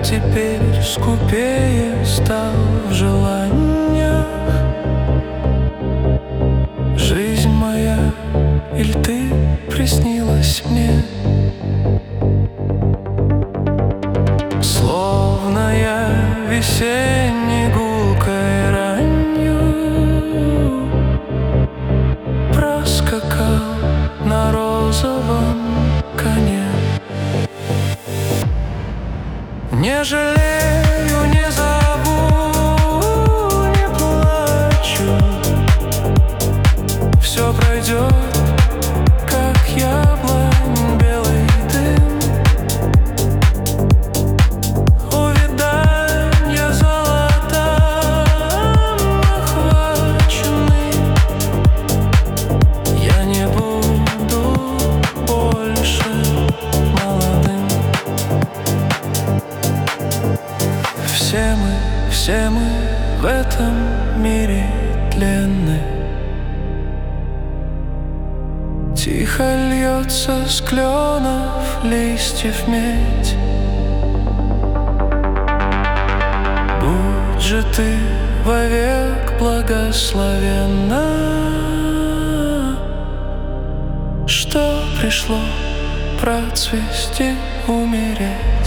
теперь скупее стал в желаниях. Жизнь моя, иль ты приснилась мне? Словно я весенней гулкой ранью проскакал на розовом коне. Не жалею, не зову, не плачу. Все пройдет, как яблонь белый дым. Увиданья золотом охваченный. Я не буду больше молодым. Все мы в этом мире тленны. Тихо льется с кленов листьев медь. Будь же ты вовек благословенна, что пришло процвести, умереть.